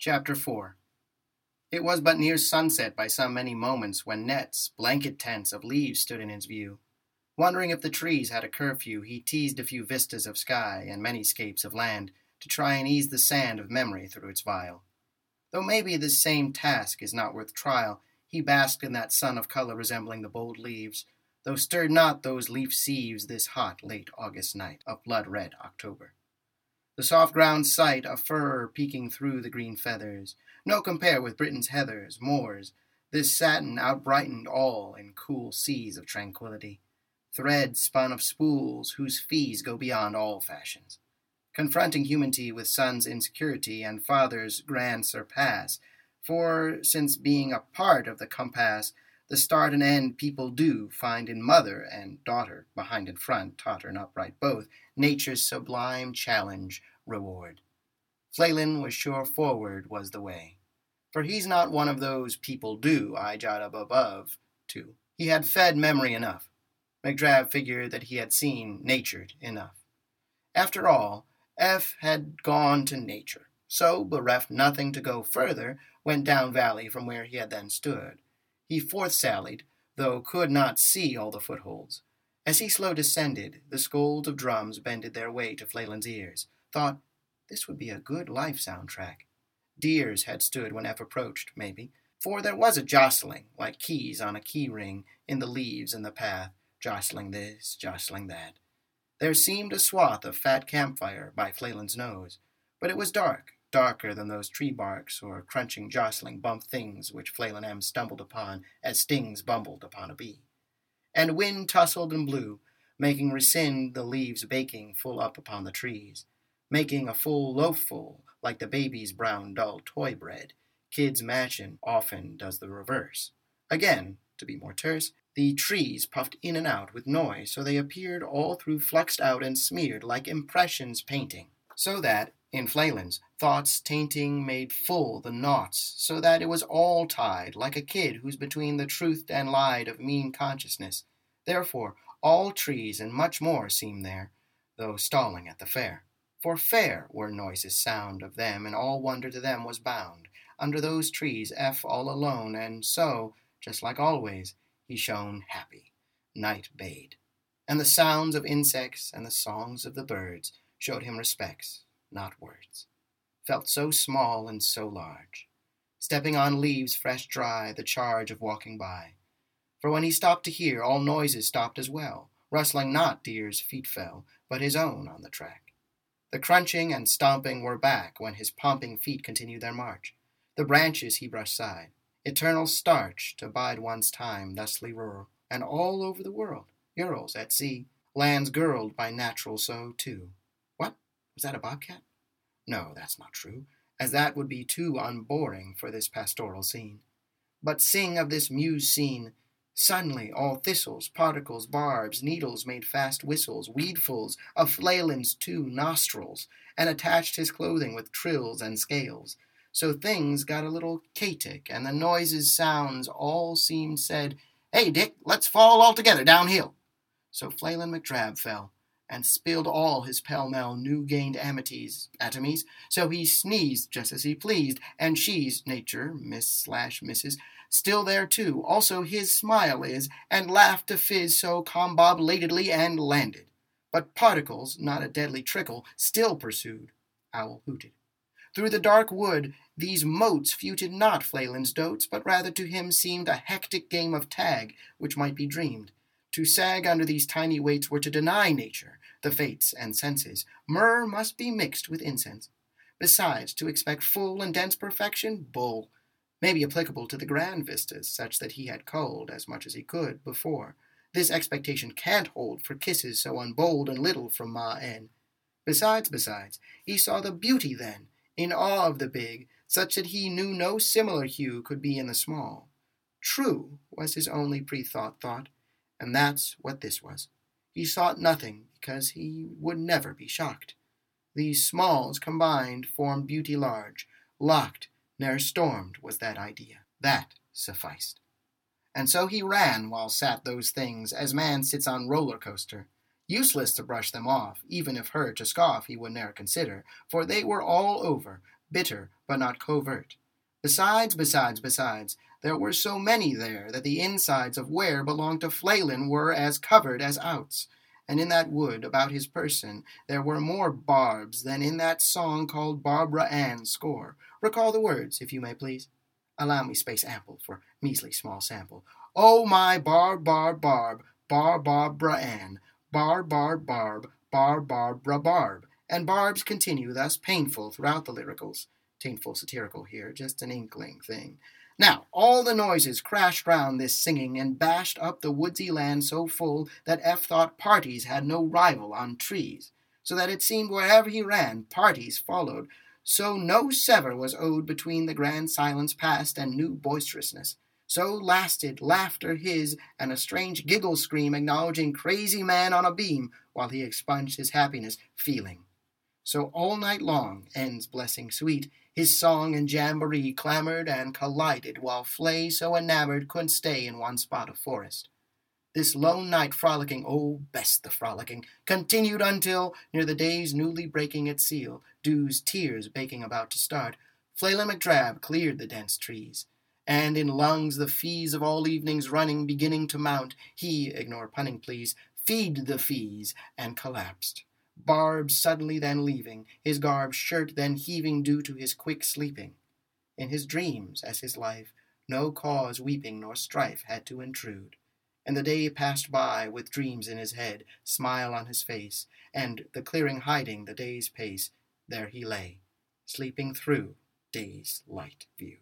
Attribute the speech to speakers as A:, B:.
A: Chapter 4. It was but near sunset by some many moments when nets, blanket tents of leaves stood in his view. Wondering if the trees had a curfew, he teased a few vistas of sky and many scapes of land to try and ease the sand of memory through its vial. Though maybe this same task is not worth trial, he basked in that sun of color resembling the bold leaves, though stirred not those leaf sieves this hot, late August night of blood-red October. The soft ground sight, a furrow peeking through the green feathers, no compare with Britain's heathers, moors, this satin outbrightened all in cool seas of tranquillity, threads spun of spools whose fees go beyond all fashions, confronting humanity with son's insecurity and father's grand surpass, for since being a part of the compass, the start and end people do find in mother and daughter, behind and front, totter and upright both, nature's sublime challenge, reward. Phelan was sure forward was the way. For he's not one of those people do I jot up above to. He had fed memory enough. McDrab figured that he had seen natured enough. After all, F had gone to nature, so, bereft nothing to go further, went down valley from where he had then stood. He forth sallied, though could not see all the footholds. As he slow descended, the scolds of drums bended their way to Phelan's ears. Thought, this would be a good life soundtrack. Deers had stood when F approached, maybe, for there was a jostling, like keys on a key ring, in the leaves in the path, jostling this, jostling that. There seemed a swath of fat campfire by Phelan's nose, but it was dark, darker than those tree barks or crunching, jostling bump things which Phelan M. stumbled upon as stings bumbled upon a bee. And wind tussled and blew, making rescind the leaves baking full up upon the trees, making a full loafful like the baby's brown dull toy bread. Kids' mansion often does the reverse. Again, to be more terse, the trees puffed in and out with noise, so they appeared all through fluxed out and smeared like impressions painting, so that, in Phelan's, thoughts tainting made full the knots, so that it was all tied, like a kid who's between the truth and lied of mean consciousness. Therefore, all trees and much more seemed there, though stalling at the fair. For fair were noises sound of them, and all wonder to them was bound. Under those trees, F all alone, and so, just like always, he shone happy. Night bade. And the sounds of insects and the songs of the birds showed him respects, not words. Felt so small and so large. Stepping on leaves fresh dry, the charge of walking by. For when he stopped to hear, all noises stopped as well. Rustling not deer's feet fell, but his own on the track. The crunching and stomping were back when his pomping feet continued their march. The branches he brushed aside. Eternal starch to bide one's time, thusly rural, and all over the world, Urals at sea, lands girdled by natural so too. What? Was that a bobcat? No, that's not true, as that would be too unboring for this pastoral scene. But sing of this muse scene. Suddenly all thistles, particles, barbs, needles made fast whistles, weedfuls of Phelan's 2 nostrils, and attached his clothing with trills and scales. So things got a little chaotic, and the noises, sounds, all seemed said, "Hey, Dick, let's fall all together downhill." So Phelan McDrab fell, and spilled all his pell-mell new-gained atomies, so he sneezed just as he pleased, and she's, nature, Miss/Mrs., still there too, also his smile is, and laughed to fizz so combobulatedly and landed. But particles, not a deadly trickle, still pursued. Owl hooted. Through the dark wood, these motes futed not Phelan's dotes, but rather to him seemed a hectic game of tag, which might be dreamed. To sag under these tiny weights were to deny nature, the fates and senses. Myrrh must be mixed with incense. Besides, to expect full and dense perfection, bull. May be applicable to the grand vistas, such that he had culled as much as he could before. This expectation can't hold for kisses so unbold and little from Ma N. Besides, he saw the beauty then, in awe of the big, such that he knew no similar hue could be in the small. True was his only pre-thought thought, and that's what this was. He sought nothing, because he would never be shocked. These smalls combined formed beauty large, locked, ne'er stormed was that idea. That sufficed. And so he ran while sat those things, as man sits on roller coaster. Useless to brush them off, even if her to scoff he would ne'er consider, for they were all over, bitter but not covert. Besides, there were so many there that the insides of where belonged to Phelan were as covered as outs, and in that wood about his person there were more barbs than in that song called Barbara Ann's score. Recall the words, if you may please. Allow me space ample for measly small sample. Oh, my barb, barb, barb, Barbara Ann, barb, barb, barb, Barbara barb. And barbs continue thus painful throughout the lyricals. Taintful satirical here, just an inkling thing. Now, all the noises crashed round this singing and bashed up the woodsy land so full that F thought parties had no rival on trees, so that it seemed wherever he ran, parties followed, so no sever was owed between the grand silence past and new boisterousness. So lasted laughter his, and a strange giggle scream acknowledging crazy man on a beam, while he expunged his happiness feeling. So all night long, ends blessing sweet, his song and jamboree clamored and collided, while Flay, so enamored, couldn't stay in one spot of forest. This lone night frolicking, oh, best the frolicking, continued until, near the day's newly breaking its seal, dew's tears baking about to start, Phelan McDrab cleared the dense trees, and in lungs the fees of all evenings running beginning to mount, he, ignore punning please, feed the fees, and collapsed. Barbs suddenly then leaving, his garbed shirt then heaving due to his quick sleeping. In his dreams, as his life, no cause weeping nor strife had to intrude. And the day passed by with dreams in his head, smile on his face, and the clearing hiding the day's pace, there he lay, sleeping through day's light view.